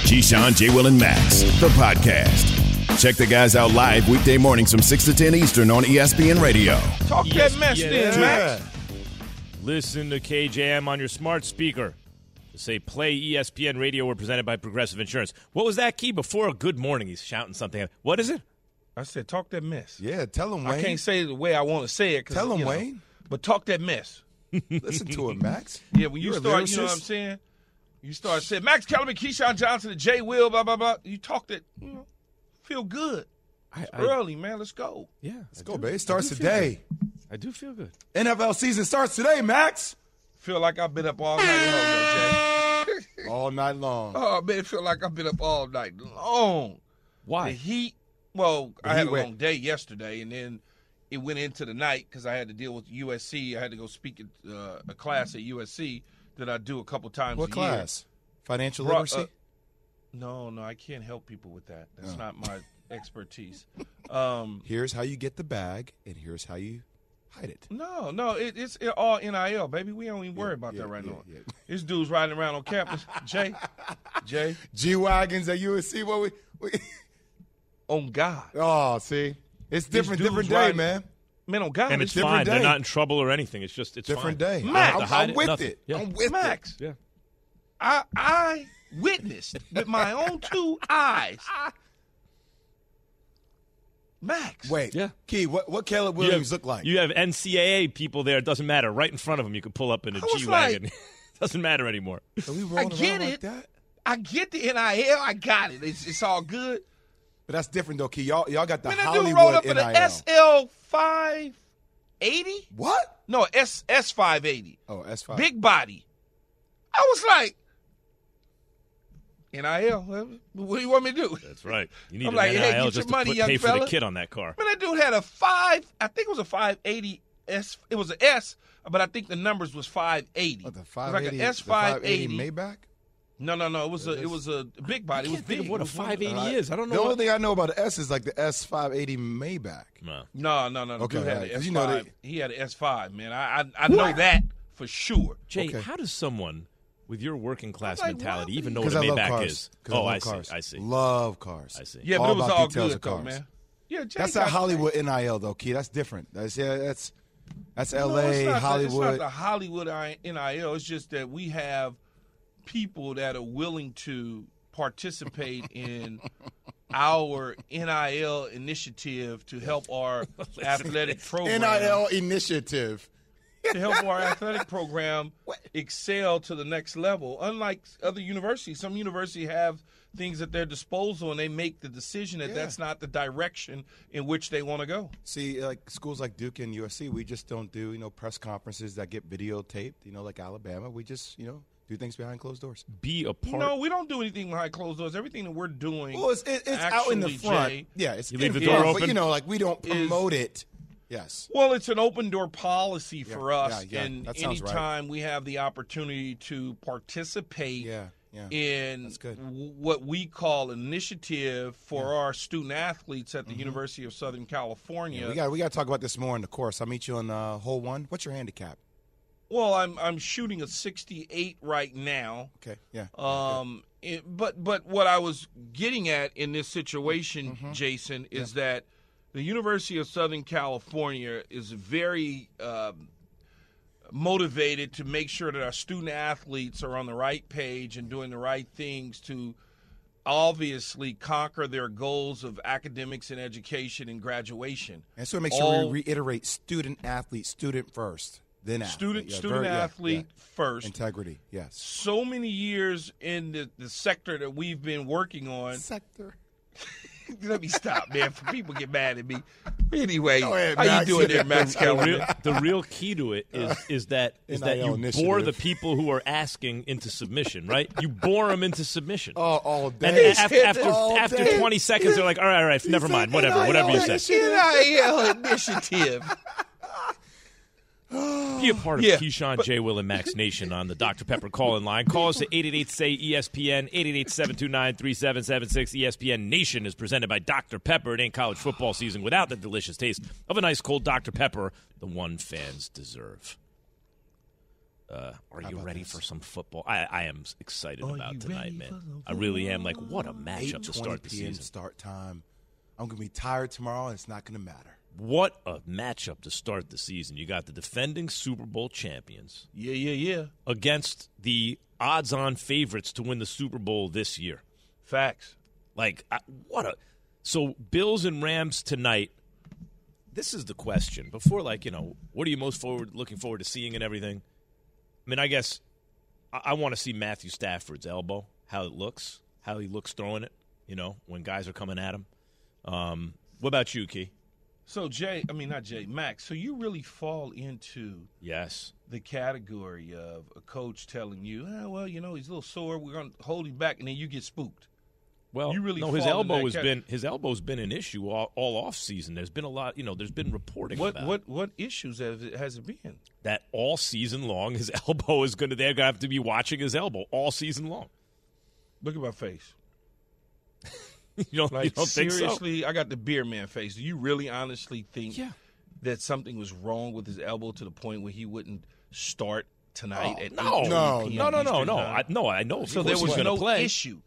Keyshawn, J. Will, and Max, the podcast. Check the guys out live weekday mornings from 6 to 10 Eastern on ESPN Radio. Talk that mess then, Max. Listen to KJM on your smart speaker. To say play ESPN Radio. We're presented by Progressive Insurance. What was that, Key? Before a good morning, he's shouting something. What is it? I said, talk that mess. Yeah, tell him, Wayne. I can't say it the way I want to say it. Tell him, Wayne. But talk that mess. Listen to him, Max. Yeah, when you start, you know what I'm saying? You start saying, Max Kellerman, Keyshawn Johnson, and Jay Will, blah, blah, blah. You talk that, feel good. It's early, man. Let's go. Yeah. Let's go, baby. It starts today. I do feel good. NFL season starts today, Max. Feel like I've been up all night long, Jay. All night long. Oh, man, it feel like I've been up all night long. Why? The heat, I had a long day yesterday, and then it went into the night because I had to deal with USC. I had to go speak at a class at USC that I do a couple times What a class? year. Financial literacy? No, I can't help people with that. That's not my expertise. Here's how you get the bag, and here's how you hide it. No, it's all NIL, baby. We don't even worry about that right now. Yeah. This dude's riding around on campus. Jay. G-Wagons at USC, what we On God. Oh, see? It's different day, riding, man. Man, on God. And it's different fine. day. They're not in trouble or anything. It's just, it's Different fine. day. Max, I'm with Nothing. it. Yeah. I'm with Max. it. Yeah. I witnessed with my own two eyes. Max. Wait. Yeah. Key, what Caleb Williams look like? You have NCAA people there. It doesn't matter. Right in front of them, you can pull up in a was G-Wagon. like- doesn't matter anymore. Are we I rolling get around it. like that? I get the NIL. I got it. It's all good. But that's different, though, Key. Y'all got the Man, that Hollywood dude rolled up NIL. in an SL 580? What? No, S 580. Oh, S5. Big body. I was like, NIL. What do you want me to do? That's right. You need I'm an like, NIL hey, get your just money, to young pay for fella. the kit on that car. Man, that dude had a 5. I think it was a 580 S. It was an S, but I think the numbers was 580. Oh, the It was 580, like an S the 580 580. Maybach? No. It was a big body. It was big. What a It was one- 580 is. I don't know. The only what- thing I know about the S is like the S580 Maybach. No. No. The Okay, dude had right. an 'Cause S5. you know He had an S5, man. I know that for sure. Jay, Okay. how does someone with your working class like, mentality what? even know what Because a I love Maybach cars. is? 'Cause Oh, love I cars. see. I see. Love cars. I see. Yeah, but All it was about all details good, of though, cars. man. Yeah, Jay That's got that Hollywood NIL, though, Key. That's different. That's L.A., it's Hollywood. not the Hollywood NIL. It's just that we have people that are willing to participate in our NIL initiative to help our athletic program. NIL initiative. To help our athletic program excel to the next level. Unlike other universities, some universities have things at their disposal and they make the decision that that's not the direction in which they want to go. See, like schools like Duke and USC, we just don't do, press conferences that get videotaped, like Alabama. We just, do things behind closed doors. Be a part. No, we don't do anything behind closed doors. Everything that we're doing, Well, it's out in the actually, front. Jay, Yeah, it's You in leave the front, door but, open? we don't promote it. Yes. well, it's an open door policy for us. yeah, And that sounds right. anytime we have the opportunity to participate Yeah. in That's good. what we call an initiative for our student athletes at the University of Southern California. Yeah, we got to talk about this more in the course. I'll meet you on hole 1. What's your handicap? Well, I'm shooting a 68 right now. Okay, yeah. But what I was getting at in this situation, Jason, is that the University of Southern California is very motivated to make sure that our student athletes are on the right page and doing the right things to obviously conquer their goals of academics and education and graduation. And so make sure we reiterate student athlete, student first, then athlete. Student athlete first. Integrity, yes. So many years in the sector that we've been working on. Sector. Let me stop, man. For people get mad at me. Anyway, Go ahead, how Max. you doing there, Max Kellerman? The real key to it is that NIL you initiative. bore the people who are asking into submission, right? You bore them into submission. All And day. after 20 seconds, they're like, all right, never mind, whatever you said. NIL initiative. Be a part of Keyshawn, J. Will, and Max Nation on the Dr. Pepper call-in line. Call us at 888-SAY-ESPN, 888-729-3776. ESPN Nation is presented by Dr. Pepper. It ain't college football season without the delicious taste of a nice cold Dr. Pepper, the one fans deserve. Are you ready for some football? I am excited about tonight, man. I really am. Like, what a matchup to start the season. Start time. I'm going to be tired tomorrow, and it's not going to matter. What a matchup to start the season. You got the defending Super Bowl champions. Yeah. Against the odds-on favorites to win the Super Bowl this year. Facts. Like, So, Bills and Rams tonight. This is the question. Before, what are you most looking forward to seeing and everything? I mean, I guess I want to see Matthew Stafford's elbow, how it looks, how he looks throwing it, when guys are coming at him. What about you, Key? So, Max, so you really fall into the category of a coach telling you, he's a little sore, we're going to hold him back, and then you get spooked. Well, you really his elbow's been an issue all off season. There's been a lot, there's been reporting about it. What issues has it been? That all season long, his elbow is they're going to have to be watching his elbow all season long. Look at my face. you don't think so? Seriously, I got the beer man face. Do you really honestly think that something was wrong with his elbow to the point where he wouldn't start tonight at 8 p.m. No, I know. So there was no issue.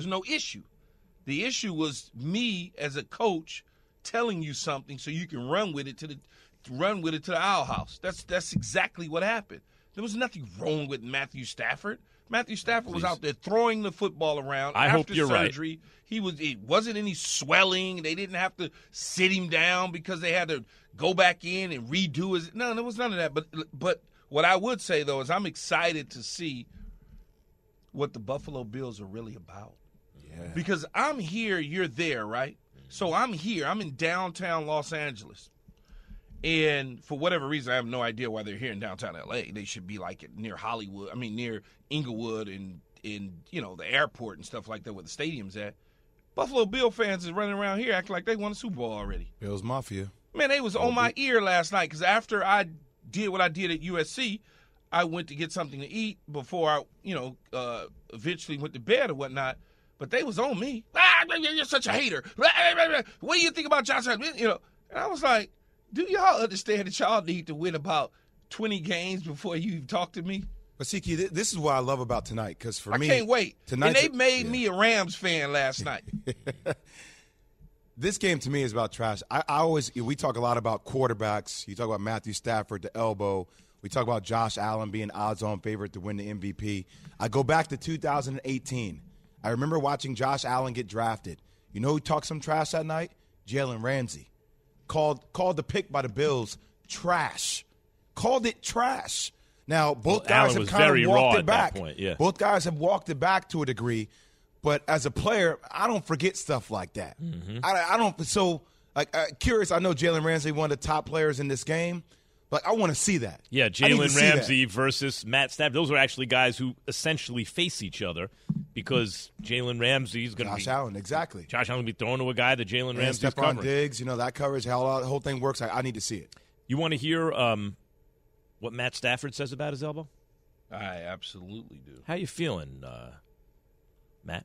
The issue was me as a coach telling you something so you can run with it to the Owl House. That's exactly what happened. There was nothing wrong with Matthew Stafford. Matthew Stafford was out there throwing the football around after surgery. Right. It wasn't any swelling. They didn't have to sit him down because they had to go back in and redo his. No, there was none of that. But what I would say, though, is I'm excited to see what the Buffalo Bills are really about. Yeah. Because I'm here, you're there, right? So I'm here. I'm in downtown Los Angeles. And for whatever reason, I have no idea why they're here in downtown L.A. They should be near near Inglewood and the airport and stuff like that where the stadium's at. Buffalo Bill fans is running around here acting like they won a Super Bowl already. Bills Mafia. Man, they was on my ear last night because after I did what I did at USC, I went to get something to eat before I, eventually went to bed or whatnot. But they was on me. You're such a hater. What do you think about Josh Allen? And I was like, do y'all understand that y'all need to win about 20 games before you even talk to me? But, Siki, this is what I love about tonight because for me – I can't wait. And they made me a Rams fan last night. This game to me is about trash. We talk a lot about quarterbacks. You talk about Matthew Stafford, the elbow. We talk about Josh Allen being odds-on favorite to win the MVP. I go back to 2018. I remember watching Josh Allen get drafted. You know who talked some trash that night? Jalen Ramsey. Called the pick by the Bills trash. Called it trash. Now, both guys have kind of walked it back. Both guys have walked it back to a degree. But as a player, I don't forget stuff like that. Mm-hmm. I don't. So, curious, I know Jalen Ramsey, one of the top players in this game. But I want to see that. Yeah, Jalen Ramsey versus Matt Stafford. Those are actually guys who essentially face each other because Jalen Ramsey is going to be – Josh Allen, exactly. Josh Allen will be thrown to a guy that Jalen Ramsey is covering. Stephon Diggs, that coverage, how the whole thing works. I need to see it. You want to hear what Matt Stafford says about his elbow? I absolutely do. How you feeling, Matt?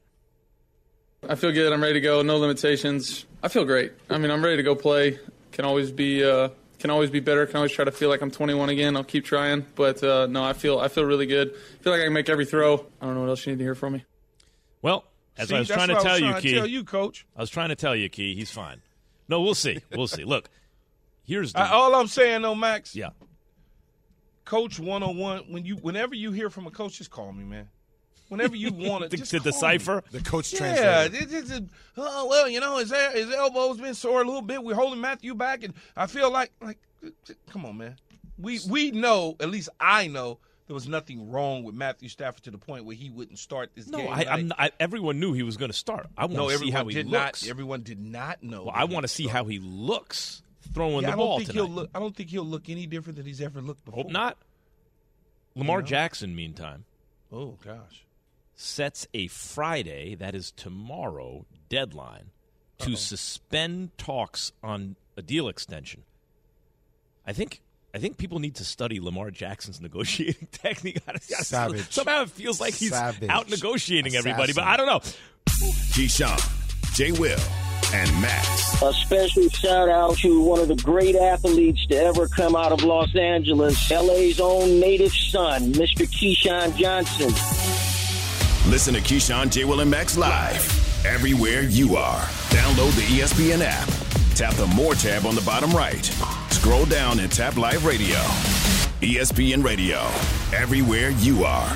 I feel good. I'm ready to go. No limitations. I feel great. I mean, I'm ready to go play. Can always be better. Can always try to feel like I'm 21 again. I'll keep trying. But, no, I feel really good. I feel like I can make every throw. I don't know what else you need to hear from me. Well, I was trying to tell you, Key. Tell you, Coach. I was trying to tell you, Key. He's fine. No, we'll see. We'll see. Look, here's all I'm saying, though, Max. Yeah. Coach 101, whenever you hear from a coach, just call me, man. Whenever you want it, just to decipher. The coach translator. Yeah, his elbow's been sore a little bit. We're holding Matthew back, and I feel like, come on, man. We know, at least I know, there was nothing wrong with Matthew Stafford to the point where he wouldn't start this game. No, everyone knew he was going to start. I want to see how he looks. Everyone did not know. Well, I want to see how he looks throwing the ball tonight. I don't think he'll look any different than he's ever looked before. Hope not. Lamar Jackson, meantime. Oh, gosh. Sets a Friday, that is tomorrow, deadline to suspend talks on a deal extension. I think people need to study Lamar Jackson's negotiating technique. Savage. Somehow it feels like he's out negotiating everybody, but I don't know. Keyshawn, J. Will, and Max. A special shout out to one of the great athletes to ever come out of Los Angeles, LA's own native son, Mr. Keyshawn Johnson. Listen to Keyshawn, J. Will, and Max live everywhere you are. Download the ESPN app. Tap the More tab on the bottom right. Scroll down and tap Live Radio. ESPN Radio, everywhere you are.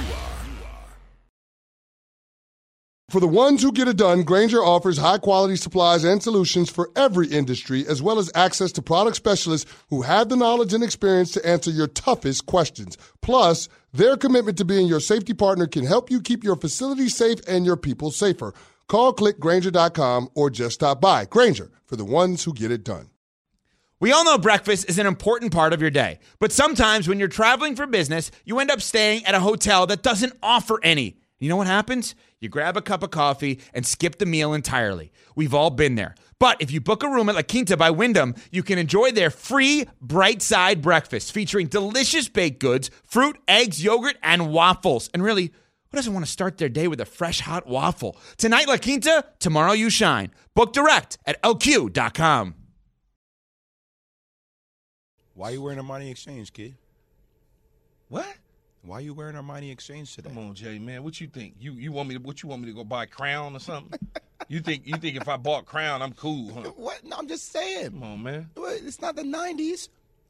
For the ones who get it done, Grainger offers high-quality supplies and solutions for every industry, as well as access to product specialists who have the knowledge and experience to answer your toughest questions. Plus, their commitment to being your safety partner can help you keep your facility safe and your people safer. Call, click Grainger.com, or just stop by. Grainger, for the ones who get it done. We all know breakfast is an important part of your day, but sometimes when you're traveling for business, you end up staying at a hotel that doesn't offer any. You know what happens? You grab a cup of coffee and skip the meal entirely. We've all been there. But if you book a room at La Quinta by Wyndham, you can enjoy their free Bright Side breakfast featuring delicious baked goods, fruit, eggs, yogurt, and waffles. And really, who doesn't want to start their day with a fresh, hot waffle? Tonight, La Quinta, tomorrow you shine. Book direct at LQ.com. Why are you wearing Armani Exchange, kid? What? Why are you wearing Armani Exchange today? Come on, Jay, man. What you think? You want me to? What you want me to go buy Crown or something? You think if I bought Crown, I'm cool, huh? What? No, I'm just saying. Come on, man. It's not the 90s.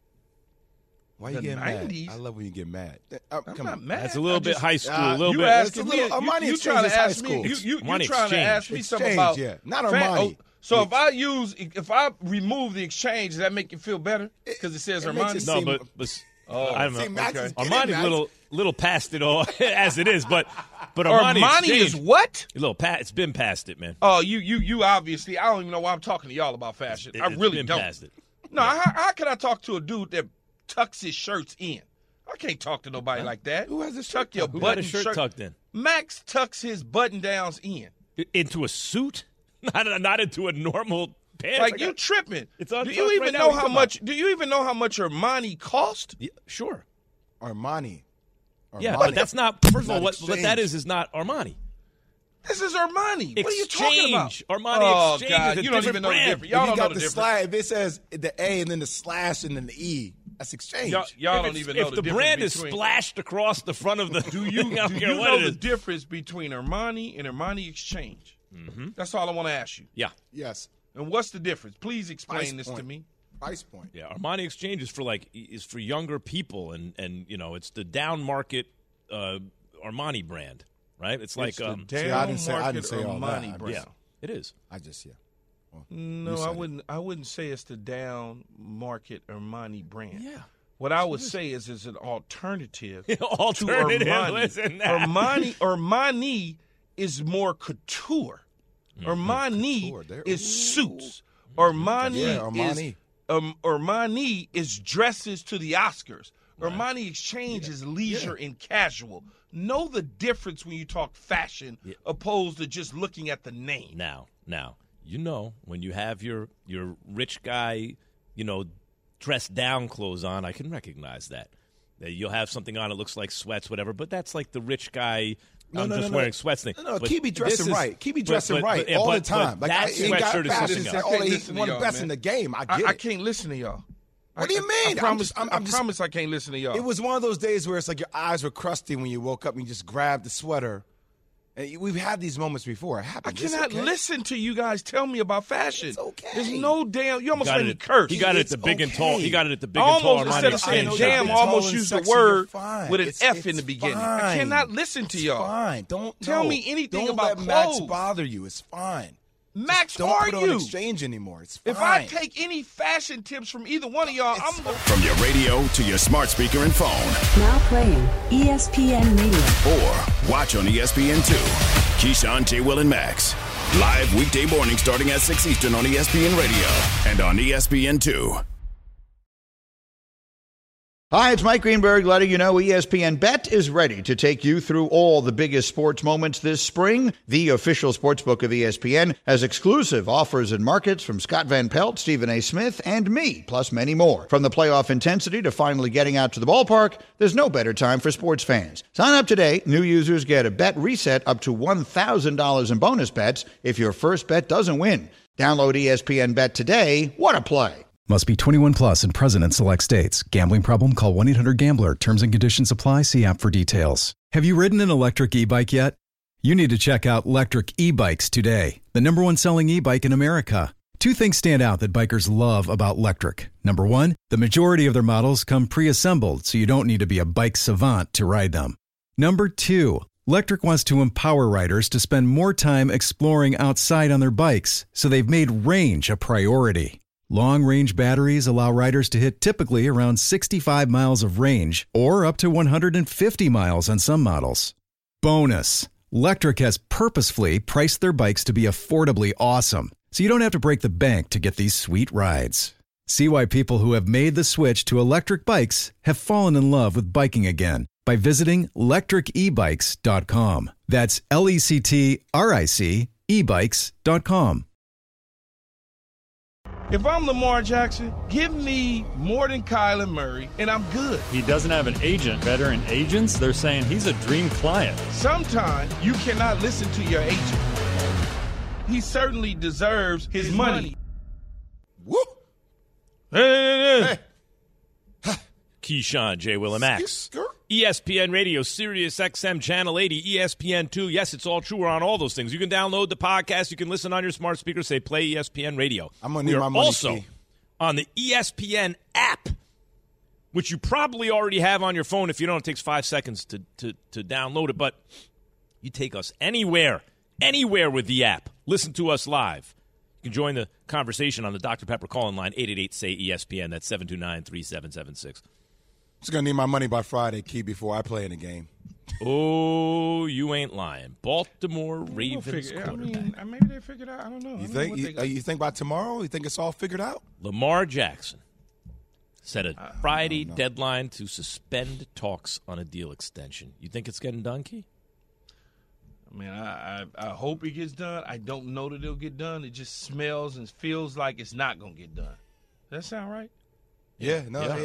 Why you getting 90s? mad? I love when you get mad. I'm come not on. mad. That's a little bit high school. A little you bit. asking me? Armani You trying Exchange to is ask high me? school. You Armani trying to ask me something Exchange, about? yeah. Not Armani. So if I remove the exchange, does that make you feel better? Because it says Armani. No, but I don't know. See, Max is getting Armani's little past it all as it is, but Armani Exchange, is what? It's been past it, man. Oh, you obviously. I don't even know why I'm talking to y'all about fashion. I really been don't. past it. No, how can I talk to a dude that tucks his shirts in? I can't talk to nobody like that. Who has his tuck shirt your tucked? Who button got his shirt tucked in? Max tucks his button downs in. Into a suit, not into a normal pants. Like you tripping? It's Do untucked you even right now. know What are how you much? Do you even know how much Armani cost? Yeah, sure. Armani. Yeah, but that's not. First of all, what Exchange. that is not Armani. This is Armani. What are you talking about? Armani oh, Exchange God. is a You don't different even know brand. the difference. Y'all If you don't know got the the difference. slide, if it says the A and then the slash and then the E, that's Exchange. Y'all don't even know If the difference brand is between, splashed across the front of the, Do you I don't care know what it the is. difference between Armani and Armani Exchange? Mm-hmm. That's all I want to ask you. Yeah, Yes. And what's the difference? Please explain Price this point. to me. Price point. yeah. Armani Exchange is for younger people, and it's the down market Armani brand, right? It's like It's the See, I didn't say down-market all that. Armani I brand. yeah, it is. I just No, You said I it. wouldn't. I wouldn't say it's the down market Armani brand. Yeah. What I would say is it's an alternative, Alternative. to Armani. Listen, Armani is more couture. Armani Couture, is suits. Armani, Yeah, Armani. is Armani is dresses to the Oscars. Armani Exchange is leisure and casual. Know the difference when you talk fashion opposed to just looking at the name. Now, when you have your rich guy, dressed down clothes on, I can recognize that. You'll have something on that looks like sweats, whatever, but that's like the rich guy. I'm just wearing sweats thing. No, But keep me dressing this is- right. Keep me dressing but- right but- all but- the time. but Like that he ain't got sweatshirt is fashion. something Say, else. all he Listen to one of y'all, the best man. in the game. I get I it. can't listen to y'all. What do you mean? I promise. I'm I just- promise I can't listen to y'all. It was one of those days where it's like your eyes were crusty when you woke up and you just grabbed the sweater. And we've had these moments before. It I happens. It's cannot okay. listen to you guys tell me about fashion. It's okay. There's no damn. You almost Got made it me at- curse. He got it at the It's big and tall. okay. He got it at the big I and tall almost Armani instead of saying Exchange jam, shop. I almost Tall and used the sexy, word you're fine. with an It's F in the beginning. I fine. cannot listen to It's y'all. Fine. Don't Tell no. me anything Don't about let Max clothes. bother you. It's fine. Max, Don't are put on you? Exchange anymore. It's fine. If I take any fashion tips from either one of y'all, I'm going From your radio to your smart speaker and phone, Now playing ESPN Radio. or watch on ESPN2. Keyshawn, J. Will, and Max. Live weekday morning starting at 6 Eastern on ESPN Radio and on ESPN2. Hi, it's Mike Greenberg letting you know ESPN Bet is ready to take you through all the biggest sports moments this spring. The official sportsbook of ESPN has exclusive offers and markets from Scott Van Pelt, Stephen A. Smith, and me, plus many more. From the playoff intensity to finally getting out to the ballpark, there's no better time for sports fans. Sign up today. New users get a bet reset up to $1,000 in bonus bets if your first bet doesn't win. Download ESPN Bet today. What a play. Must be 21 plus and present in select states. Gambling problem? Call 1-800-GAMBLER. Terms and conditions apply. See app for details. Have you ridden an electric e-bike yet? You need to check out Electric E-Bikes today, the #1 selling e-bike in America. Two things stand out that bikers love about Electric. Number one, the majority of their models come pre-assembled, so you don't need to be a bike savant to ride them. Number two, Electric wants to empower riders to spend more time exploring outside on their bikes, so they've made range a priority. Long-range batteries allow riders to hit typically around 65 miles of range or up to 150 miles on some models. Bonus, Electric has purposefully priced their bikes to be affordably awesome, so you don't have to break the bank to get these sweet rides. See why people who have made the switch to electric bikes have fallen in love with biking again by visiting lectricebikes.com. That's LECTRIC ebikes.com. If I'm Lamar Jackson, give me more than Kyler Murray, and I'm good. He doesn't have an agent. Veteran agents, they're saying he's a dream client. Sometimes you cannot listen to your agent. He certainly deserves his money. Woo! Hey. Keyshawn, J. Will, and Max. ESPN Radio, Sirius XM, Channel 80, ESPN2. Yes, it's all true. We're on all those things. You can download the podcast. You can listen on your smart speaker. Say, play ESPN Radio. I'm going to need my money. Also, on the ESPN app, which you probably already have on your phone. If you don't, it takes 5 seconds to download it. But you take us anywhere with the app. Listen to us live. You can join the conversation on the Dr. Pepper call-in line, 888-SAY-ESPN. That's 729-3776. Just going to need my money by Friday, Key, before I play in the game. Oh, you ain't lying. Baltimore Ravens quarterback. Maybe they figured out. I don't know. You think by tomorrow? You think it's all figured out? Lamar Jackson set a Friday deadline to suspend talks on a deal extension. You think it's getting done, Key? I mean, I hope it gets done. I don't know that it'll get done. It just smells and feels like it's not going to get done. Does that sound right? Yeah.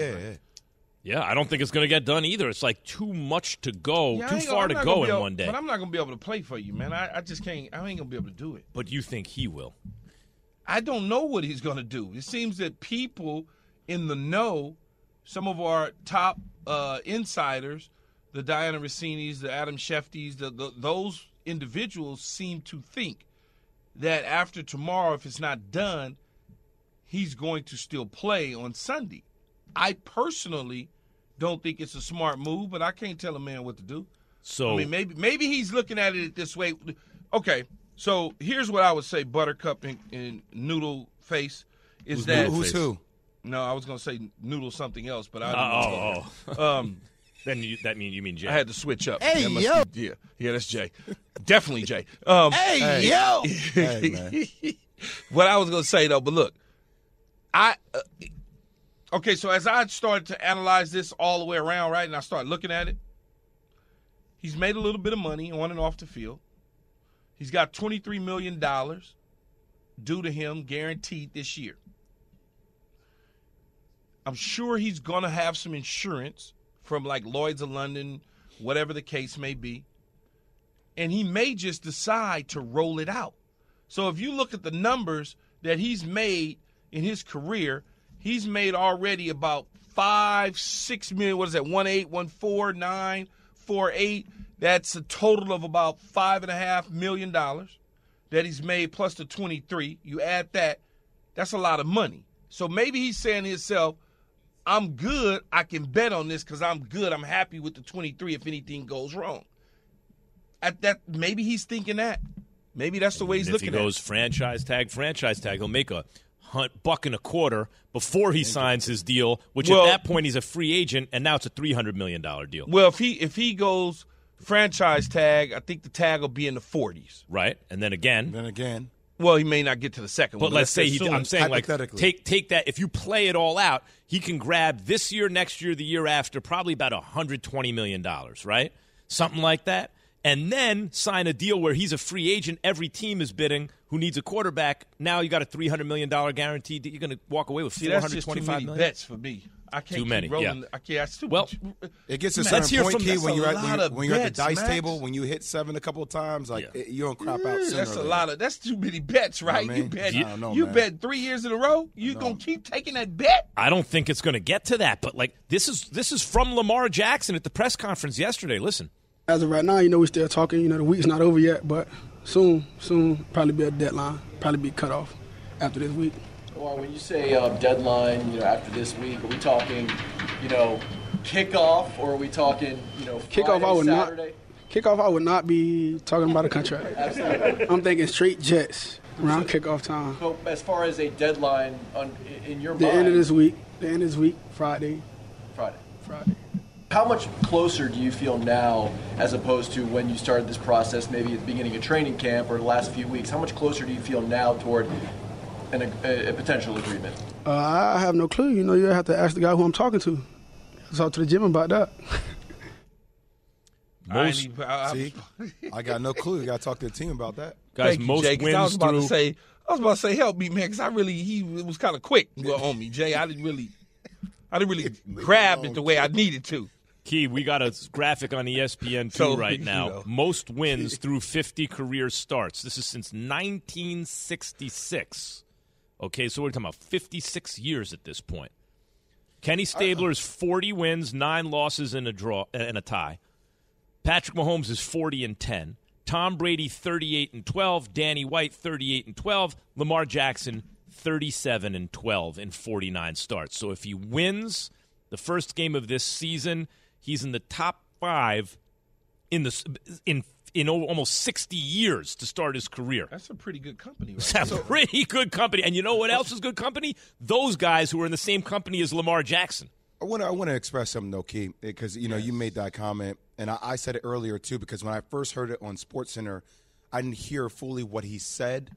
Yeah, I don't think it's going to get done either. It's like too much to go, too far to go in one day. But I'm not going to be able to play for you, man. I just can't. I ain't going to be able to do it. But you think he will? I don't know what he's going to do. It seems that people in the know, some of our top insiders, the Diana Rossinis, the Adam Scheftes, those individuals seem to think that after tomorrow, if it's not done, he's going to still play on Sunday. I personally don't think it's a smart move, but I can't tell a man what to do. So I mean, maybe he's looking at it this way. Okay, so here's what I would say, Buttercup and Noodle Face, is that who's who? No, I was going to say Noodle something else, but I don't know. Then you mean Jay? I had to switch up. Hey, yo. Yeah, that's Jay. Definitely Jay. Hey, yo. Hey, man. What I was going to say, though, but look, okay, so as I started to analyze this all the way around, right, and I started looking at it, he's made a little bit of money on and off the field. He's got $23 million due to him guaranteed this year. I'm sure he's going to have some insurance from like Lloyd's of London, whatever the case may be. And he may just decide to roll it out. So if you look at the numbers that he's made in his career, he's made already about 5-6 million. What is that? 1.8, 1.4, 9, 4.8. That's a total of about $5.5 million that he's made plus the 23. You add that, that's a lot of money. So maybe he's saying to himself, I'm good. I can bet on this because I'm good. I'm happy with the 23 if anything goes wrong. At that, maybe he's thinking that. Maybe that's the way he's looking at it. If he goes franchise tag, he'll make $1.25 before he signs his deal, which at that point he's a free agent, and now it's a $300 million deal. Well, if he goes franchise tag, I think the tag will be in the 40s. Right, and then again. Well, he may not get to the second but one. let's say I'm saying like hypothetically. take that. If you play it all out, he can grab this year, next year, the year after, probably about $120 million, right? Something like that. And then sign a deal where he's a free agent. Every team is bidding who needs a quarterback. Now you got a $300 million guarantee that you're going to walk away with $425 million. That's just too many bets for me. I can't too many. keep rolling. Yeah. I can't. That's too well, much. It gets to a Let's certain hear point, from Key, that's when a you're lot of at the bets, dice Max. table, when you hit 7 a couple of times, like you don't crap out sooner. That's or a later. lot of. That's too many bets, right? I You mean, bet. I don't know, You man. bet 3 years in a row. You gonna keep taking that bet? I don't think it's going to get to that. But like this is from Lamar Jackson at the press conference yesterday. Listen. As of right now, we're still talking. The week's not over yet, but soon, probably be a deadline, probably be cut off after this week. Well, when you say deadline, after this week, are we talking, kickoff, or are we talking, Kickoff, Friday, Saturday? I would not be talking about a contract. Absolutely. I'm thinking straight Jets around kickoff time. So as far as a deadline in your The mind, end of this week, Friday. Friday. How much closer do you feel now as opposed to when you started this process, maybe at the beginning of training camp or the last few weeks? How much closer do you feel now toward a potential agreement? I have no clue. You have to ask the guy who I'm talking to. Talk to the gym about that. I got no clue. You got to talk to the team about that. Guys, Thank you, most Jay, 'cause wins I was about through. to say, help me, man, because he was kind of quick on me, Jay. I didn't really grab it the way I needed to. Key, we got a graphic on ESPN2 So, right now. Most wins through 50 career starts. This is since 1966. Okay, so we're talking about 56 years at this point. Kenny Stabler is 40 wins, 9 losses, and a draw and a tie. Patrick Mahomes is 40-10. Tom Brady 38-12. Danny White 38-12. Lamar Jackson 37-12 in 49 starts. So if he wins the first game of this season, he's in the top 5 in almost 60 years to start his career. That's a pretty good company, right? That's pretty good company. And you know what else is good company? Those guys who are in the same company as Lamar Jackson. I want to express something, though, Key, because, you made that comment, and I said it earlier, too, because when I first heard it on SportsCenter, I didn't hear fully what he said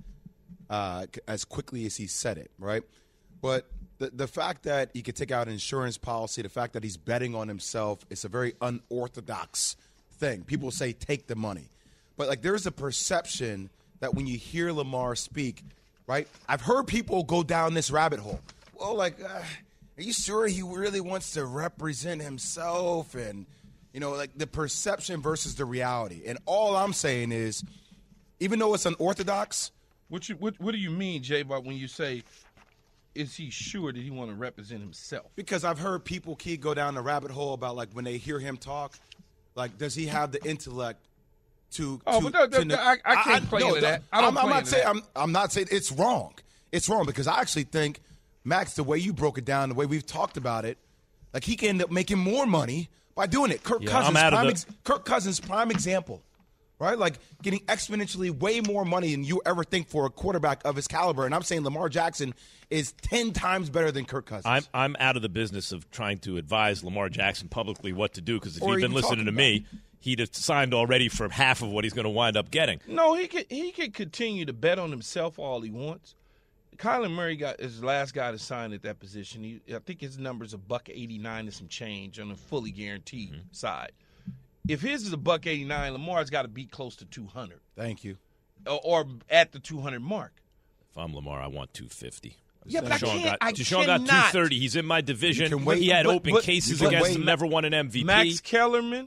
as quickly as he said it, right? But the fact that he could take out an insurance policy, the fact that he's betting on himself, it's a very unorthodox thing. People say take the money. But, there's a perception that when you hear Lamar speak, right, I've heard people go down this rabbit hole. Well, are you sure he really wants to represent himself? And, the perception versus the reality. And all I'm saying is, even though it's unorthodox. What do you mean, Jay, about when you say, is he sure that he want to represent himself? Because I've heard people, Key, go down the rabbit hole about, when they hear him talk, does he have the intellect to I can't play into that. I'm not saying it's wrong. It's wrong because I actually think, Max, the way you broke it down, the way we've talked about it, he can end up making more money by doing it. Kirk Cousins, prime example, right? Getting exponentially way more money than you ever think for a quarterback of his caliber. And I'm saying Lamar Jackson is 10 times better than Kirk Cousins. I'm out of the business of trying to advise Lamar Jackson publicly what to do because if Or he'd been even listening to me, he'd have signed already for half of what he's going to wind up getting. No, he can continue to bet on himself all he wants. Kyler Murray is the last guy to sign at that position. I think his number's $189 and some change on the fully guaranteed side. If his is $189, Lamar's got to be close to 200. Thank you. Or at the 200 mark. If I'm Lamar, I want 250. Yeah, but Deshaun got 230. He's in my division. He had open cases against him. Never won an MVP. Max Kellerman,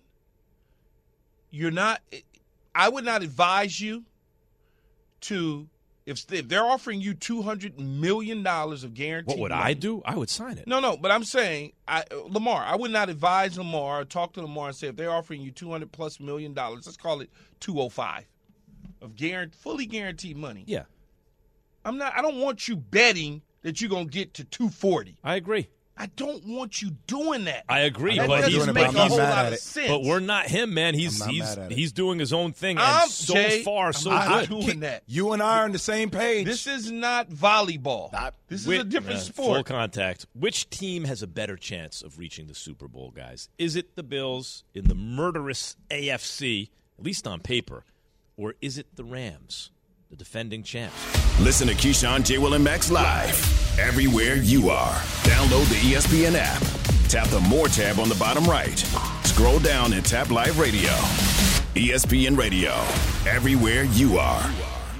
I would not advise you to. If they're offering you $200 million of guaranteed what would money, I do? I would sign it. No, but I'm saying, Lamar, I would not advise Lamar or talk to Lamar and say if they're offering you $200+ million, let's call it $205 of fully guaranteed money. Yeah. I don't want you betting that you're going to get to $240. I agree. I don't want you doing that. I agree, that but doesn't make a whole lot of sense. But we're not him, man. He's doing his own thing, and I'm so not good. doing that. You and I are on the same page. This is not volleyball. This is a different sport. Full contact. Which team has a better chance of reaching the Super Bowl, guys? Is it the Bills in the murderous AFC, at least on paper, or is it the Rams? the defending champs. Listen to Keyshawn, J. Will, and Max live everywhere you are. Download the ESPN app. Tap the More tab on the bottom right. Scroll down and tap Live Radio. ESPN Radio, everywhere you are.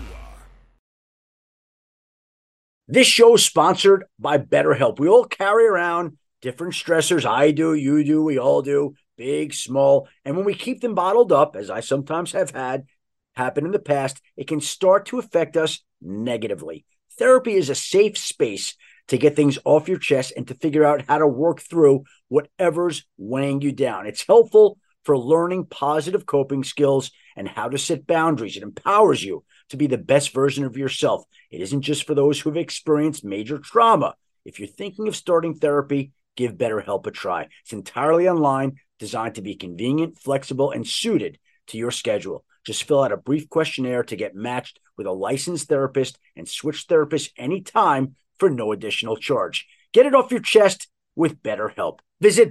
This show is sponsored by BetterHelp. We all carry around different stressors. I do, you do, we all do, big, small. And when we keep them bottled up, as I sometimes have had happen in the past, it can start to affect us negatively. Therapy is a safe space to get things off your chest and to figure out how to work through whatever's weighing you down. It's helpful for learning positive coping skills and how to set boundaries. It empowers you to be the best version of yourself. It isn't just for those who have experienced major trauma. If you're thinking of starting therapy, give BetterHelp a try. It's entirely online, designed to be convenient, flexible, and suited to your schedule. Just fill out a brief questionnaire to get matched with a licensed therapist and switch therapists anytime for no additional charge. Get it off your chest with BetterHelp. Visit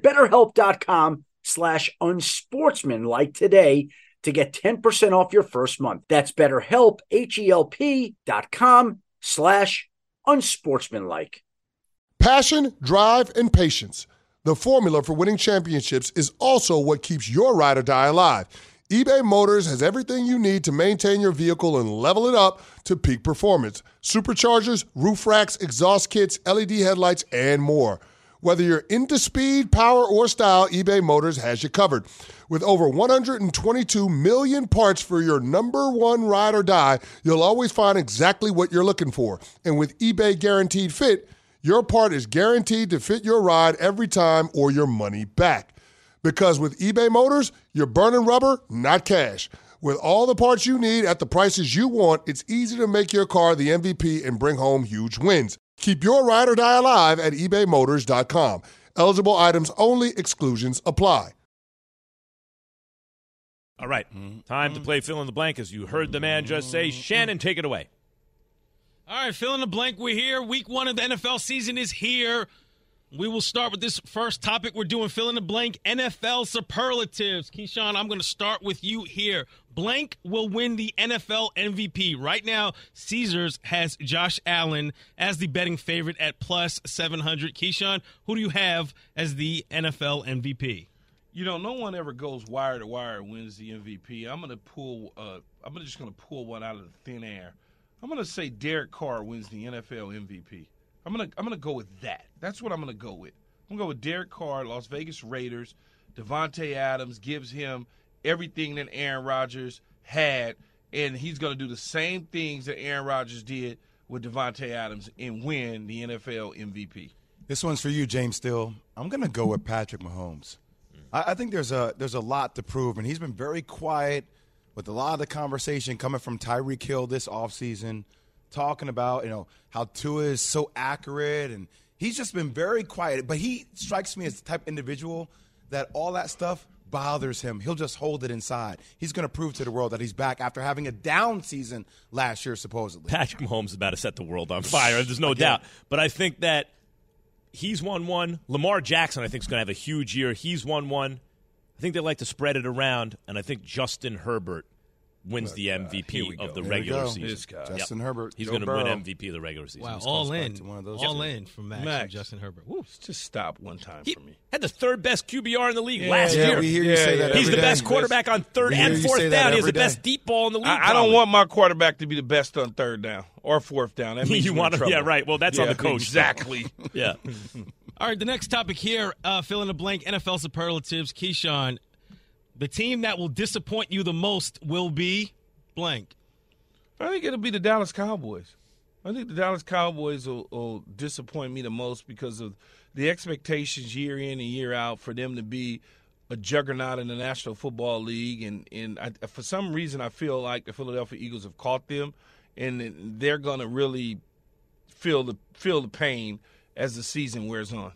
BetterHelp.com/unsportsmanlike today to get 10% off your first month. That's BetterHelp, HELP.com/unsportsmanlike. Passion, drive, and patience. The formula for winning championships is also what keeps your ride or die alive. eBay Motors has everything you need to maintain your vehicle and level it up to peak performance. Superchargers, roof racks, exhaust kits, LED headlights, and more. Whether you're into speed, power, or style, eBay Motors has you covered. With over 122 million parts for your number one ride or die, you'll always find exactly what you're looking for. And with eBay Guaranteed Fit, your part is guaranteed to fit your ride every time or your money back. Because with eBay Motors, you're burning rubber, not cash. With all the parts you need at the prices you want, it's easy to make your car the MVP and bring home huge wins. Keep your ride or die alive at ebaymotors.com. Eligible items only. Exclusions apply. All right, time to play fill in the blank. As you heard the man just say, Shannon, take it away. All right, fill in the blank. We're here. Week 1 of the NFL season is here. We will start with this first topic. We're doing fill in the blank, NFL superlatives. Keyshawn, I'm going to start with you here. Blank will win the NFL MVP. Right now, Caesars has Josh Allen as the betting favorite at plus 700. Keyshawn, who do you have as the NFL MVP? You know, no one ever goes wire to wire and wins the MVP. I'm just going to pull one out of the thin air. I'm going to say Derek Carr wins the NFL MVP. I'm gonna go with that. That's what I'm gonna go with. I'm gonna go with Derek Carr, Las Vegas Raiders. Devontae Adams gives him everything that Aaron Rodgers had, and he's gonna do the same things that Aaron Rodgers did with Devontae Adams and win the NFL MVP. This one's for you, James Still. I'm gonna go with Patrick Mahomes. I think there's a lot to prove, and he's been very quiet with a lot of the conversation coming from Tyreek Hill this offseason. Talking about, how Tua is so accurate, and he's just been very quiet. But he strikes me as the type of individual that all that stuff bothers him. He'll just hold it inside. He's going to prove to the world that he's back after having a down season last year, supposedly. Patrick Mahomes is about to set the world on fire. There's no doubt. But I think that he's won one. Lamar Jackson, I think, is going to have a huge year. He's won one. I think they like to spread it around, and I think Justin Herbert wins the MVP of the regular season. Justin Herbert. He's going to win MVP of the regular season. Wow, all in from Max and Justin Herbert. Woo, just stop one time for me. Had the third best QBR in the league last year. We hear you say that He's every the day. best quarterback on third and fourth down. He has the best deep ball in the league. I don't want my quarterback to be the best on third down or fourth down. That means you want to? Yeah, right. Well, that's on the coach. Exactly. Yeah. All right, the next topic here, fill in the blank, NFL superlatives. Keyshawn, the team that will disappoint you the most will be blank. I think it'll be the Dallas Cowboys. I think the Dallas Cowboys will disappoint me the most because of the expectations year in and year out for them to be a juggernaut in the National Football League. And for some reason, I feel like the Philadelphia Eagles have caught them, and they're going to really feel the pain as the season wears on.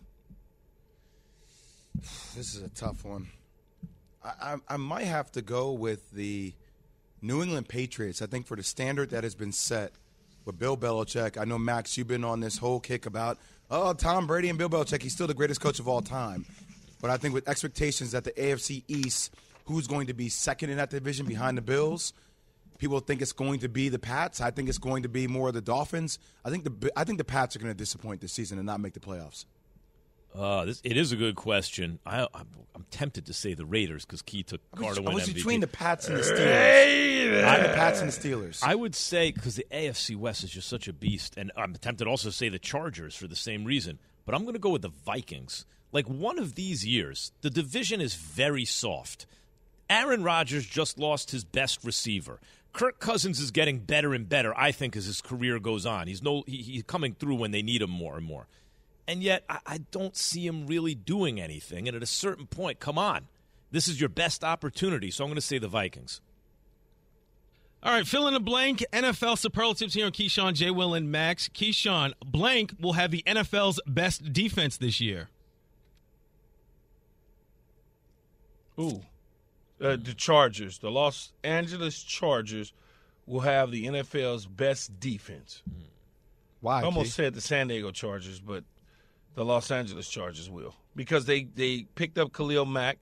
This is a tough one. I might have to go with the New England Patriots. I think for the standard that has been set with Bill Belichick. I know, Max, you've been on this whole kick about, Tom Brady and Bill Belichick. He's still the greatest coach of all time. But I think with expectations that the AFC East, who's going to be second in that division behind the Bills, people think it's going to be the Pats. I think it's going to be more of the Dolphins. I think the Pats are going to disappoint this season and not make the playoffs. It is a good question. I'm tempted to say the Raiders because Key took Carr to win MVP. I was between the Pats and the Steelers. I'm the Pats and the Steelers. I would say because the AFC West is just such a beast, and I'm tempted also to say the Chargers for the same reason. But I'm going to go with the Vikings. Like one of these years, the division is very soft. Aaron Rodgers just lost his best receiver. Kirk Cousins is getting better and better, I think, as his career goes on. He's coming through when they need him more and more. And yet, I don't see him really doing anything. And at a certain point, come on. This is your best opportunity. So I'm going to say the Vikings. All right, fill in the blank. NFL superlatives here on Keyshawn, J. Will, and Max. Keyshawn, blank will have the NFL's best defense this year. Ooh. The Chargers. The Los Angeles Chargers will have the NFL's best defense. Why? I almost said the San Diego Chargers, but the Los Angeles Chargers will. Because they picked up Khalil Mack.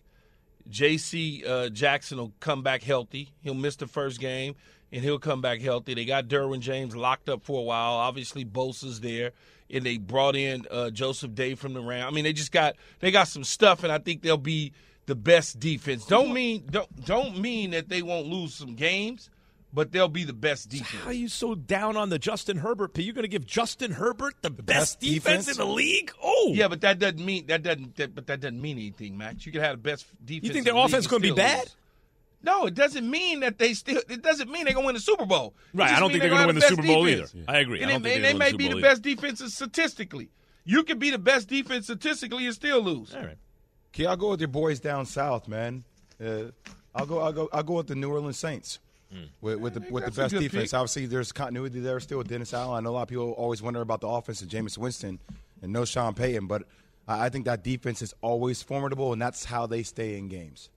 J.C. Jackson will come back healthy. He'll miss the first game, and he'll come back healthy. They got Derwin James locked up for a while. Obviously, Bosa's there. And they brought in Joseph Day from the Rams. I mean, they got some stuff, and I think they'll be the best defense. Don't mean that they won't lose some games, but they'll be the best defense. How are you so down on the Justin Herbert pick? You're going to give Justin Herbert the best defense in the league? Oh, yeah, but that doesn't mean anything, Max. You can have the best defense. You think their offense is going to be bad? Lose. No, it doesn't mean that it doesn't mean they're going to win the Super Bowl. Right, I don't think they're going to win the Super Bowl either. I agree. And they may be the best defense statistically. You can be the best defense statistically and still lose. All right. Okay, I'll go with your boys down south, man. I'll go with the New Orleans Saints with the best defense. Pick. Obviously, there's continuity there still with Dennis Allen. I know a lot of people always wonder about the offense of Jameis Winston and no Sean Payton, but I think that defense is always formidable, and that's how they stay in games.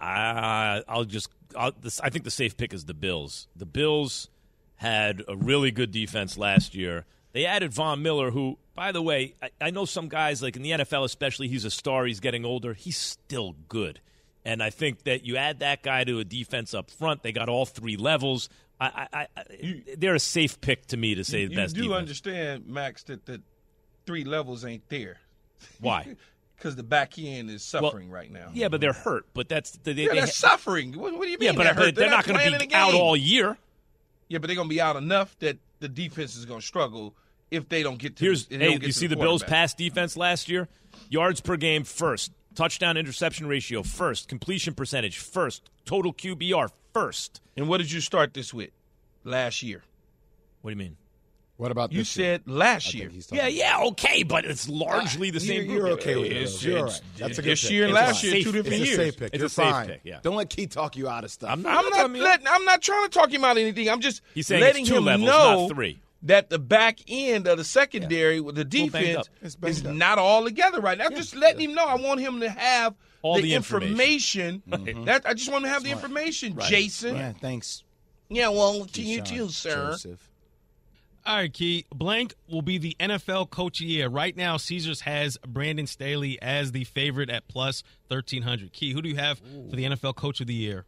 I think the safe pick is the Bills. The Bills had a really good defense last year. They added Von Miller, who, by the way, I know some guys, like in the NFL especially, he's a star, he's getting older. He's still good. And I think that you add that guy to a defense up front, they got all three levels. They're a safe pick to me to say the best defense. You do understand, Max, that the three levels ain't there. Why? Because the back end is suffering right now. Yeah, but they're hurt. But they're suffering. What do you mean? Yeah, but they're not going to be out all year. Yeah, but they're going to be out enough that the defense is going to struggle if they don't get to. You see the Bills' pass defense last year? Yards per game first, touchdown interception ratio first, completion percentage first, total QBR first. And what did you start this with last year? What do you mean? What about you said last year? Yeah, okay, but it's largely the same. You're okay with it. You're all right. That's a good this year and last year, 2 different years. It's a safe pick. It's You're a safe fine. pick, yeah. Don't let Keith talk you out of stuff. I'm not trying to talk him out of anything. I'm just letting him levels, know not 3. That the back end of the secondary with the defense is not all together right now. I'm just letting him know. I want him to have all the information. That I just want him to have the information, right. Jason. Yeah, thanks. Yeah, well, to you too, sir. Joseph. All right, Key. Blank will be the NFL Coach of the Year. Right now, Caesars has Brandon Staley as the favorite at plus 1,300. Key, who do you have for the NFL Coach of the Year?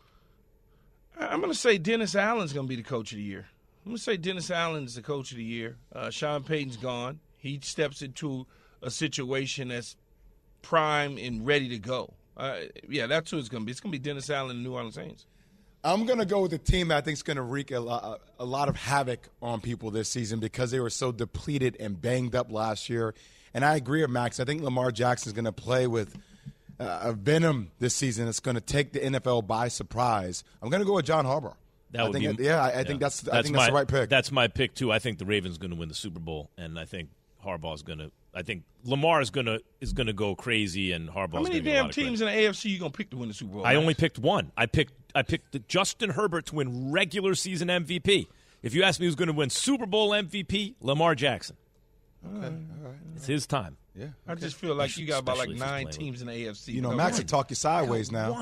I'm going to say Dennis Allen's going to be the Coach of the Year. I'm going to say Dennis Allen's the Coach of the Year. Sean Payton's gone. He steps into a situation that's prime and ready to go. That's who it's going to be. It's going to be Dennis Allen and the New Orleans Saints. I'm going to go with a team that I think is going to wreak a lot of havoc on people this season because they were so depleted and banged up last year. And I agree with Max. I think Lamar Jackson is going to play with a venom this season. It's going to take the NFL by surprise. I'm going to go with John Harbaugh. I think that's the right pick. That's my pick too. I think the Ravens going to win the Super Bowl, and I think Harbaugh's going to. I think Lamar is going to go crazy, and Harbaugh's going to. How many damn teams in the AFC you going to pick to win the Super Bowl? I only picked one. I picked Justin Herbert to win regular season MVP. If you ask me who's going to win Super Bowl MVP, Lamar Jackson. All right. It's his time. Yeah. I just feel like you got about 9 teams in the AFC. You know, Max will talk you sideways now.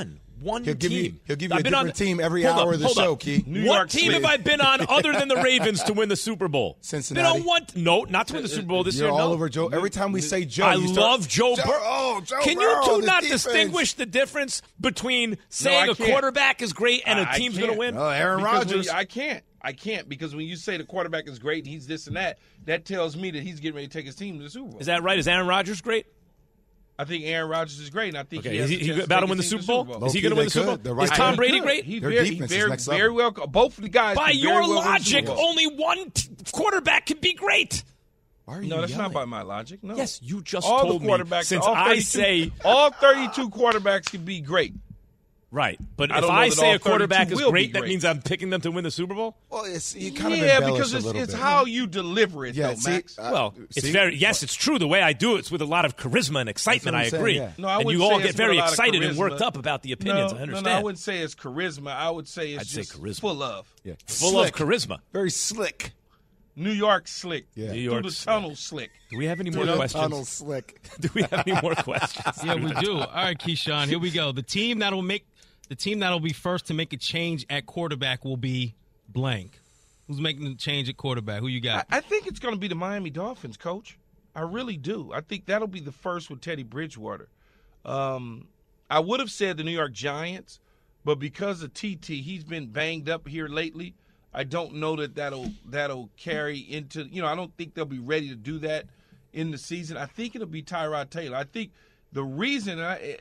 one He'll give team. He'll give you a different team every hour of the show, Key. What team have I been on other than the Ravens to win the Super Bowl? Cincinnati. Been on one? No, not to win the Super Bowl this You're year. all No. over Joe. Every time we say Joe, I you love Joe Burrow. Oh, Joe Can Burrow, you two this not defense. distinguish the difference between I saying a can't. quarterback is great and a team's going to win? Aaron Because Rodgers. I can't because when you say the quarterback is great and he's this and that tells me that he's getting ready to take his team to the Super Bowl. Is that right? Is Aaron Rodgers great? I think Aaron Rodgers is great, and I think Okay, he has is a he chance about to take win the his team Super Bowl? to Is he going to win the Super Bowl? Is Tom Brady great? He's Their very, defense is very, next very level. well. Both of the guys. By can your very well win the logic, Super Bowl. only one quarterback can be great. Why are you No, that's yelling? not by my logic. No. Yes, you just all told the me. quarterbacks, Since all I 32 say all 32 quarterbacks can be great. right, but I if don't know I that say all a quarterback 32 is will be great, that great. means I'm picking them to win the Super Bowl. Well, you kind of Yeah, embellish because a little it's bit. how you deliver it, Yeah, though, see, Max. Well, it's see? very it's true. The way I do it's with a lot of charisma and excitement. I That's what I'm agree. saying, yeah. No, I and wouldn't you all say get it's very with a lot of excited and charisma. worked up about the opinions. No, I understand. No, I wouldn't say it's charisma. I would say it's I'd say just charisma. full of. Yeah. Full of charisma. Very slick. New York slick. Yeah. New York Through the slick. tunnel slick. Do we have any more Tunnel questions? slick. Do we have any more questions? Yeah, we do. All right, Keyshawn, here we go. The team that'll be first to make a change at quarterback will be blank. Who's making the change at quarterback? Who you got? I think it's going to be the Miami Dolphins, Coach. I really do. I think that'll be the first with Teddy Bridgewater. I would have said the New York Giants, but because of TT, he's been banged up here lately. I don't know that'll carry into, I don't think they'll be ready to do that in the season. I think it'll be Tyrod Taylor. I think the reason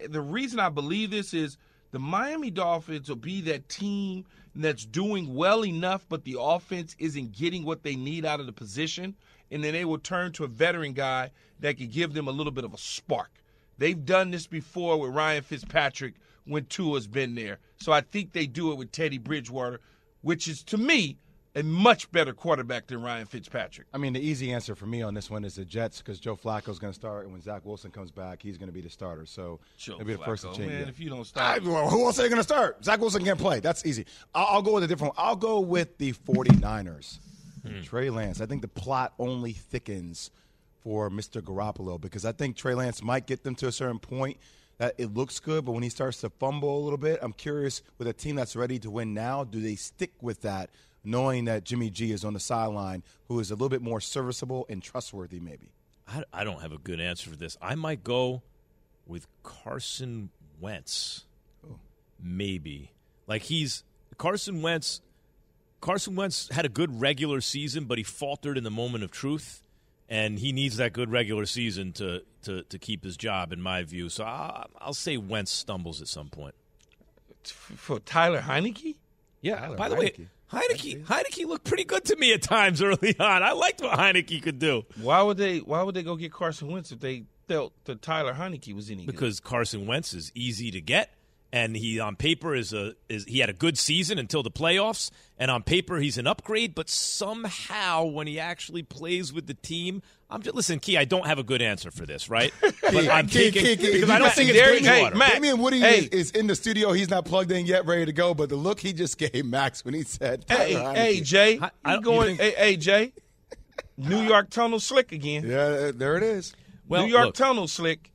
I believe this is the Miami Dolphins will be that team that's doing well enough, but the offense isn't getting what they need out of the position, and then they will turn to a veteran guy that could give them a little bit of a spark. They've done this before with Ryan Fitzpatrick when Tua's been there. So I think they do it with Teddy Bridgewater, which is, to me, a much better quarterback than Ryan Fitzpatrick. I mean, the easy answer for me on this one is the Jets because Joe Flacco's going to start, and when Zach Wilson comes back, he's going to be the starter. So Joe he'll be the first to Flacco, change. man, Yeah. if you don't start. Well, who else are they going to start? Zach Wilson can't play. That's easy. I'll go with a different one. I'll go with the 49ers. Trey Lance. I think the plot only thickens for Mr. Garoppolo because I think Trey Lance might get them to a certain point that it looks good, but when he starts to fumble a little bit, I'm curious with a team that's ready to win now, do they stick with that, knowing that Jimmy G is on the sideline, who is a little bit more serviceable and trustworthy maybe? I don't have a good answer for this. I might go with Carson Wentz. Maybe. Like Carson Wentz had a good regular season, but he faltered in the moment of truth. And he needs that good regular season to keep his job, in my view. So I'll say Wentz stumbles at some point. For Tyler Heineke? Yeah. Tyler By the way, Heineke looked pretty good to me at times early on. I liked what Heineke could do. Why would they go get Carson Wentz if they felt that Tyler Heineke was any good? Because Carson Wentz is easy to get. And he, on paper, he had a good season until the playoffs. And on paper, he's an upgrade. But somehow, when he actually plays with the team, listen, Key, I don't have a good answer for this, right? But I'm taking because I don't think it's Bridgewater. Hey, Damian Woody is in the studio. He's not plugged in yet, ready to go. But the look he just gave Max when he said, "Hey, Jay, hey, Jay, New York tunnel slick again." Yeah, there it is. Well, New York tunnel slick.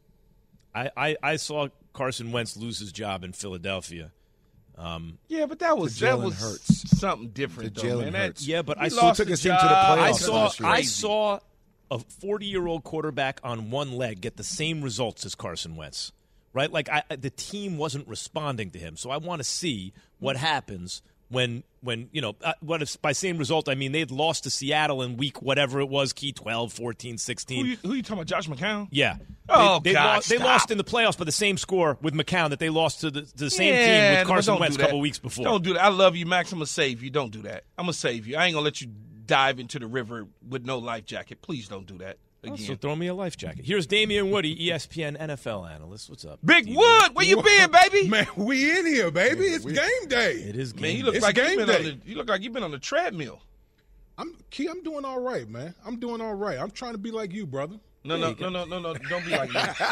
I saw Carson Wentz lose his job in Philadelphia. Yeah, but that was Hurts. something different, though, man. Hurts. Yeah, but I still took his team to the playoffs. I saw a 40-year-old quarterback on one leg get the same results as Carson Wentz, right? Like the team wasn't responding to him, so I want to see what happens when what if by same result I mean they'd lost to Seattle in week whatever it was, Key 12, 14, 16. Who you talking about, Josh McCown? Yeah. They lost in the playoffs by the same score with McCown that they lost to the same team with Carson Wentz a couple weeks before. Don't do that. I love you, Max. I'm going to save you. Don't do that. I'm going to save you. I ain't going to let you dive into the river with no life jacket. Please don't do that again. So throw me a life jacket. Here's Damian Woody, ESPN NFL analyst. What's up? Big Wood, where you been, baby? Man, we in here, baby. It's game day. It is game day. Man, you look like you've been on the treadmill. I'm doing all right, man. I'm doing all right. I'm trying to be like you, brother. No. Don't be like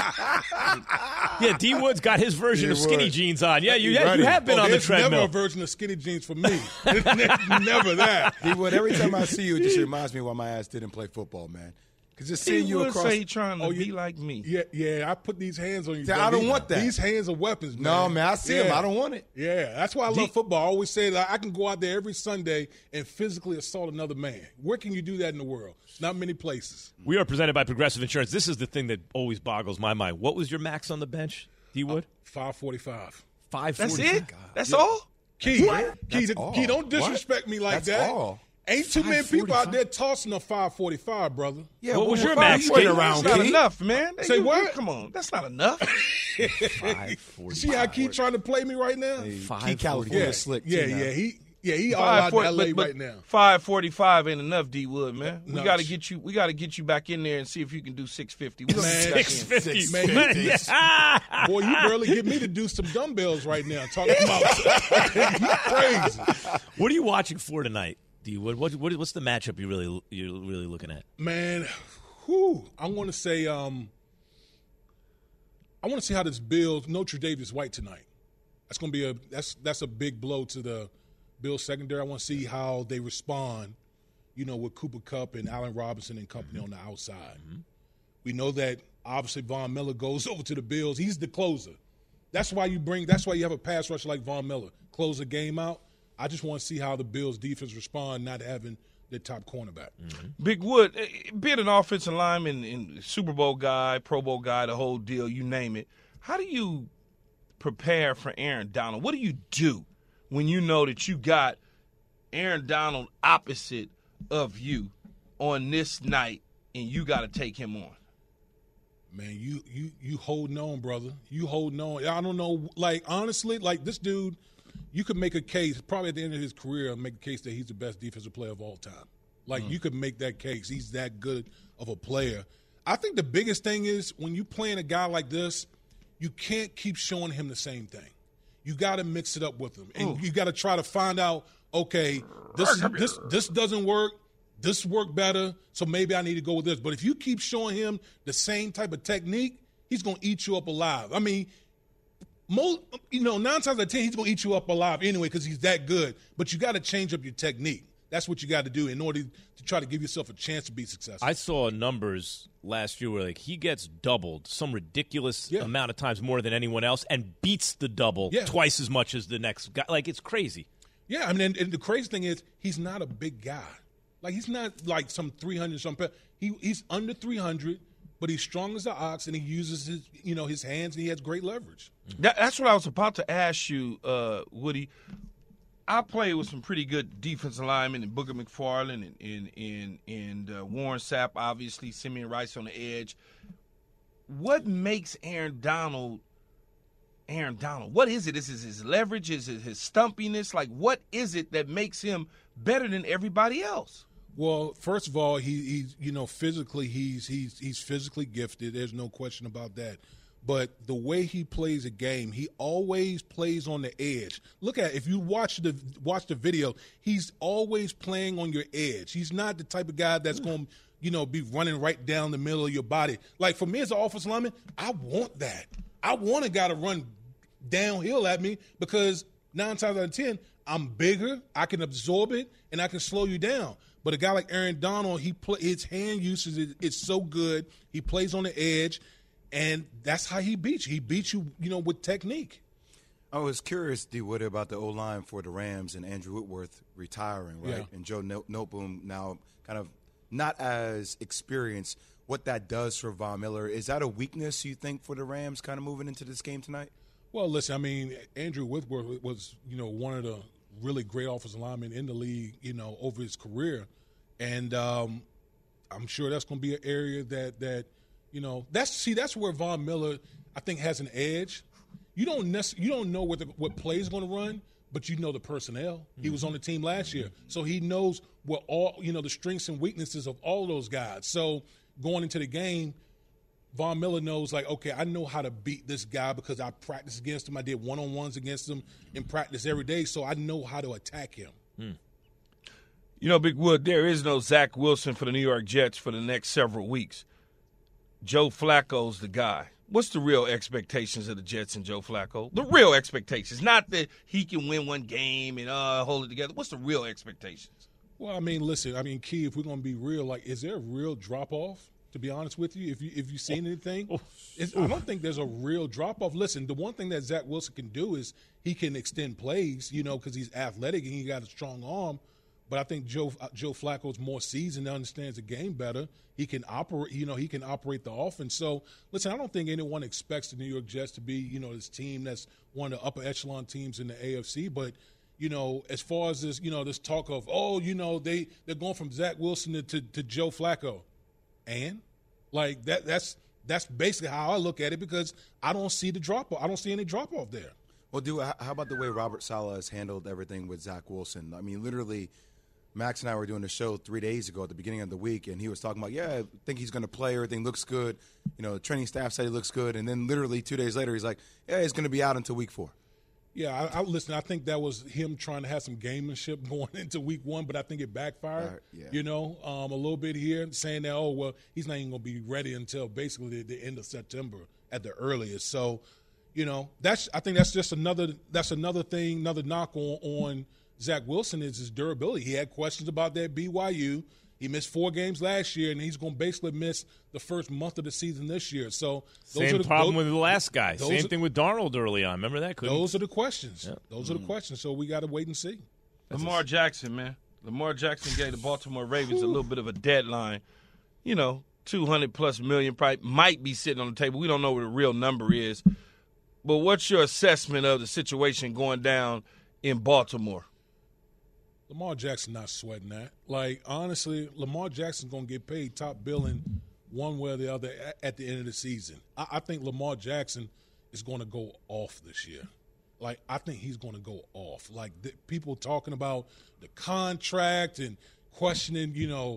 that. Yeah, D Wood's got his version of skinny jeans on. Yeah, you have been on the treadmill. Never a version of skinny jeans for me. Never that. D Wood, every time I see you, it just reminds me why my ass didn't play football, man. Because just seeing you across. Say he trying to be like me. Yeah. I put these hands on you. I don't want that. These hands are weapons, man. No, man. I see them. I don't want it. Yeah, that's why I love football. I always say that I can go out there every Sunday and physically assault another man. Where can you do that in the world? Not many places. We are presented by Progressive Insurance. This is the thing that always boggles my mind. What was your max on the bench, D-Wood? 545. 545. That's it? That's all? Key, all. Key, don't disrespect me like That's that. all. Ain't too many people out there tossing a 545, brother. Yeah, what was your max? That's not enough, man. Say what? Come on, that's not enough. See how Key trying to play me right now? Key California slick. He all out in LA right now. 545 ain't enough, D Wood, man. We gotta get you back in there and see if you can do 650. We man, 650. Man, boy, you barely get me to do some dumbbells right now. Talking about you crazy. What are you watching for tonight, D Wood? What's the matchup you're really looking at? Man, I want to say I want to see how this Bills no Tre'Davious White tonight. That's gonna be that's a big blow to the Bills secondary. I want to see how they respond, with Cooper Kupp and Allen Robinson and company on the outside. Mm-hmm. We know that obviously Von Miller goes over to the Bills. He's the closer. That's why you have a pass rusher like Von Miller. Close the game out. I just want to see how the Bills defense respond not having their top cornerback. Mm-hmm. Big Wood, being an offensive lineman and Super Bowl guy, Pro Bowl guy, the whole deal, you name it. How do you prepare for Aaron Donald? What do you do when you know that you got Aaron Donald opposite of you on this night and you got to take him on? Man, you holding on, brother. You holding on. I don't know, honestly, this dude, you could make a case, probably at the end of his career, make a case that he's the best defensive player of all time. You could make that case. He's that good of a player. I think the biggest thing is when you playing a guy like this, you can't keep showing him the same thing. You got to mix it up with him, and you got to try to find out. Okay, this doesn't work. This worked better, so maybe I need to go with this. But if you keep showing him the same type of technique, he's gonna eat you up alive. I mean, 9 times out of 10, he's gonna eat you up alive anyway because he's that good. But you got to change up your technique. That's what you got to do in order to try to give yourself a chance to be successful. I saw numbers last year where he gets doubled some ridiculous amount of times more than anyone else and beats the double twice as much as the next guy. It's crazy. Yeah, I mean, and the crazy thing is he's not a big guy. He's not like some 300-something. He's under 300, but he's strong as an ox, and he uses his hands, and he has great leverage. That's what I was about to ask you, Woody. I played with some pretty good defensive linemen in Booger McFarland and Warren Sapp, obviously, Simeon Rice on the edge. What makes Aaron Donald? What is it? Is it his leverage? Is it his stumpiness? What is it that makes him better than everybody else? Well, first of all, he's physically he's physically gifted. There's no question about that. But the way he plays a game, he always plays on the edge. Look at it. If you watch the video, he's always playing on your edge. He's not the type of guy that's going to be running right down the middle of your body. For me as an offensive lineman, I want that. I want a guy to run downhill at me because 9 times out of 10, I'm bigger, I can absorb it, and I can slow you down. But a guy like Aaron Donald, his hand usage is so good. He plays on the edge. And that's how he beats you. He beats you, with technique. I was curious, D. Wood, about the O-line for the Rams and Andrew Whitworth retiring, right? Yeah. And Joe Noteboom now kind of not as experienced. What that does for Von Miller, is that a weakness, you think, for the Rams kind of moving into this game tonight? Well, listen, I mean, Andrew Whitworth was, one of the really great offensive linemen in the league, over his career. And I'm sure that's going to be an area that that's where Von Miller, I think, has an edge. You don't know what play is going to run, but you know the personnel. Mm-hmm. He was on the team last year, so he knows what all the strengths and weaknesses of all those guys. So going into the game, Von Miller knows, okay, I know how to beat this guy because I practiced against him. I did one-on-ones against him in practice every day, so I know how to attack him. Big Wood, there is no Zach Wilson for the New York Jets for the next several weeks. Joe Flacco's the guy. What's the real expectations of the Jets and Joe Flacco? The real expectations, not that he can win one game and hold it together. What's the real expectations? Well, I mean, listen, Key, if we're going to be real, is there a real drop-off? To be honest with you, if you've seen anything, I don't think there's a real drop-off. Listen, the one thing that Zach Wilson can do is he can extend plays, because he's athletic and he got a strong arm. But I think Joe Flacco's more seasoned, understands the game better. He can operate, he can operate the offense. So, listen, I don't think anyone expects the New York Jets to be, this team that's one of the upper echelon teams in the AFC. But, as far as this, this talk of, they're going from Zach Wilson to Joe Flacco. And like that's basically how I look at it, because I don't see the drop off. I don't see any drop off there. Well, how about the way Robert Saleh has handled everything with Zach Wilson? I mean, literally, Max and I were doing a show 3 days ago at the beginning of the week, and he was talking about, I think he's going to play. Everything looks good. The training staff said he looks good. And then literally 2 days later, he's like, he's going to be out until week 4. Yeah, listen, I think that was him trying to have some gamemanship going into week 1, but I think it backfired, a little bit here, saying that, he's not even going to be ready until basically the end of September at the earliest. So, I think that's just another thing, another knock on Zach Wilson is his durability. He had questions about that BYU. He missed 4 games last year, and he's going to basically miss the first month of the season this year. So same problem with the last guy. Same thing with Darnold early on. Remember that? Those are the questions. Yeah. Those are the questions. So we got to wait and see. Lamar Jackson, man. Lamar Jackson gave the Baltimore Ravens a little bit of a deadline. $200+ million probably might be sitting on the table. We don't know what the real number is. But what's your assessment of the situation going down in Baltimore? Lamar Jackson not sweating that. Like, honestly, Lamar Jackson's going to get paid top billing one way or the other at the end of the season. I think Lamar Jackson is going to go off this year. Like, I think he's going to go off. Like, people talking about the contract and questioning,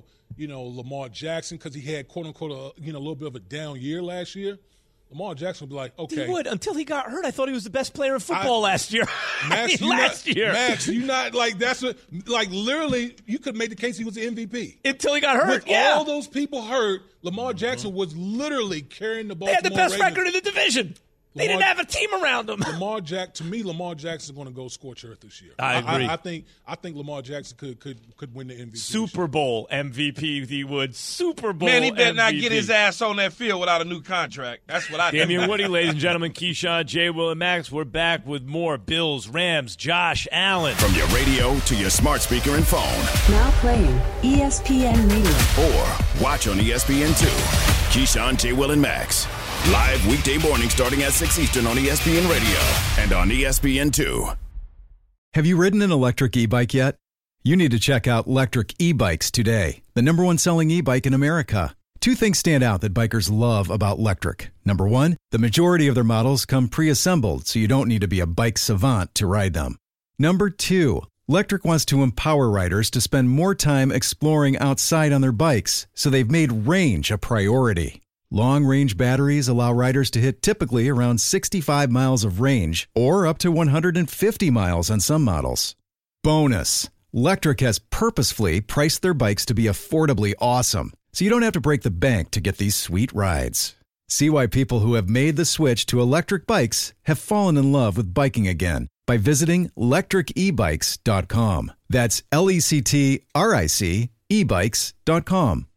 Lamar Jackson because he had, quote-unquote, a little bit of a down year last year. Lamar Jackson would be like, okay. He would, until he got hurt. I thought he was the best player in football last year. Max, last year. Max, you not like that's what, like literally you could make the case he was the MVP. Until he got hurt. With all those people hurt, Lamar Jackson was literally carrying the ball. They had the best record in the division. They didn't have a team around him. Lamar Jackson is going to go scorch earth this year. I agree. I think Lamar Jackson could win the MVP. Super Bowl MVP, he would. Super Bowl Man, he better MVP. not get his ass on that field without a new contract. That's what I think. Damian Woody, ladies and gentlemen, Keyshawn, J. Will, and Max. We're back with more Bills, Rams, Josh Allen. From your radio to your smart speaker and phone. Now playing ESPN Radio. Or watch on ESPN2. Keyshawn, J. Will, and Max. Live weekday morning starting at 6 Eastern on ESPN Radio and on ESPN2. Have you ridden an electric e-bike yet? You need to check out Lectric E-Bikes today, the #1 selling e-bike in America. 2 things stand out that bikers love about Lectric. Number 1, the majority of their models come pre-assembled, so you don't need to be a bike savant to ride them. Number 2, Lectric wants to empower riders to spend more time exploring outside on their bikes, so they've made range a priority. Long-range batteries allow riders to hit typically around 65 miles of range or up to 150 miles on some models. Bonus, Lectric has purposefully priced their bikes to be affordably awesome, so you don't have to break the bank to get these sweet rides. See why people who have made the switch to electric bikes have fallen in love with biking again by visiting lectricebikes.com. That's LECTRIC ebikes.com.